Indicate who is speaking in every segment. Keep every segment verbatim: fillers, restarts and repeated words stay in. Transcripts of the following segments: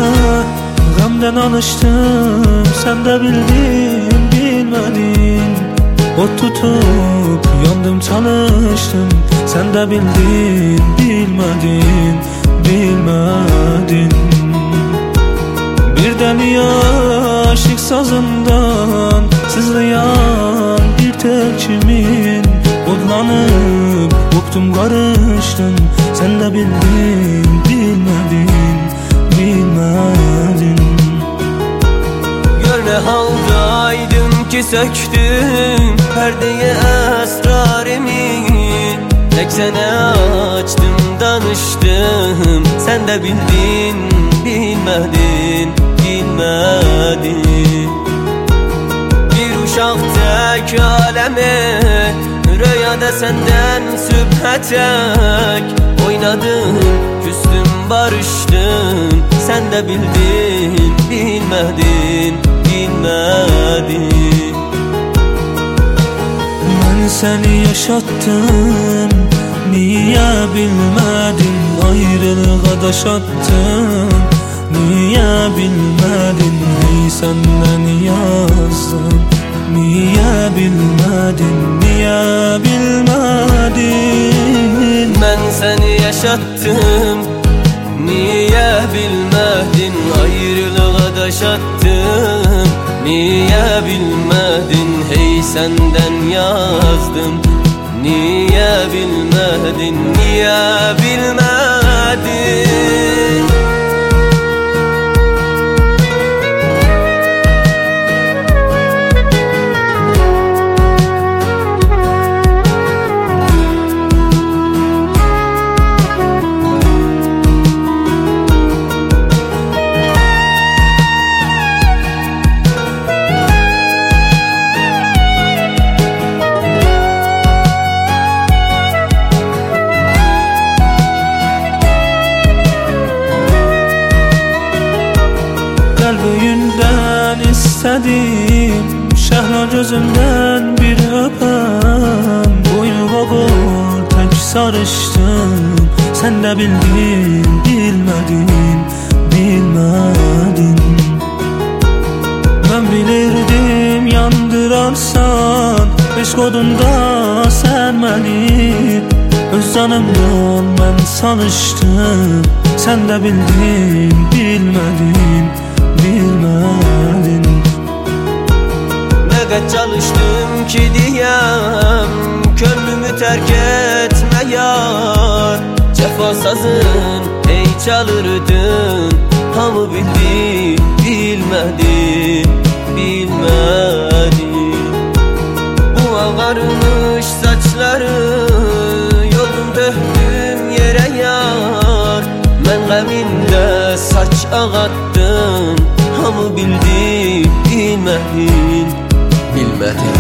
Speaker 1: Gamden alıştım, sen de bildin bilmedin. Ot tutup yandım çalıştım, sen de bildin bilmedin, bilmedin. Bir deli aşık sazından sızlayan bir tek kimin. Odlanıp koptum karıştım, sen de bildin bilmedin, bilmedin.
Speaker 2: Gör ne haldaydım ki söktüm perdeye esrarımı. Tek sana açtım danıştım, sen de bildin bilmedin, bilmedin. Bir uşak tek aleme, rüyada senden sübhe tek oynadım, küstüm barıştım, sen de bildin bilmedin, bilmedin.
Speaker 1: Ben seni yaşattım, niye bilmedin? Ayrılığa daş attım, niye bilmedin? Hey senden yazdım, niye bilmedin? Niye bilmedin?
Speaker 2: Ben seni yaşattım, niye bilmedin? Ayrılığa daş attım, niye bilmedin? Hey senden yazdım, niye bilmedin? Niye bilmedin?
Speaker 1: Kalbimden istedim, şehla gözümden bir öpen. Boynuma kor tek sarıştım, sen de bildin bilmedin, bilmedin. Ben bilirdim yandırarsan, beş kodunda sen beni. Öz canımdan ben sanıştım, sen de bildin bilmedin, bilmedin.
Speaker 2: Ne kadar çalıştım ki diyem, gönlümü terk etme yar. Cefasızın ey çalırdın, hamı bildi bilmedi, bilmedi. Bu ağarmış saçları yolum döktüm yere yar. Ben gaminde saç ağattım, hamı bildi bilmedin, bilmedin.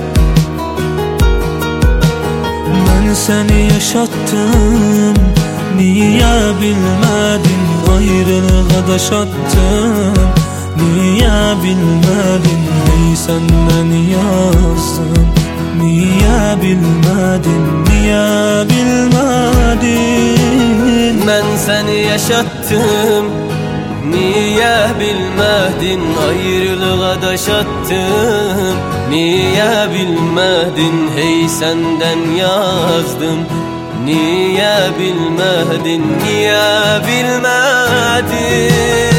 Speaker 1: Ben seni yaşattım, niye bilmedin? Ayrılığa daş attım, niye bilmedin? Hey senden yazdım, niye bilmedin? Niye bilmedin?
Speaker 2: Ben seni yaşattım, niye bilmedin? Ayrılığa daş attım, niye bilmedin? Hey senden yazdım, niye bilmedin? Niye bilmedin?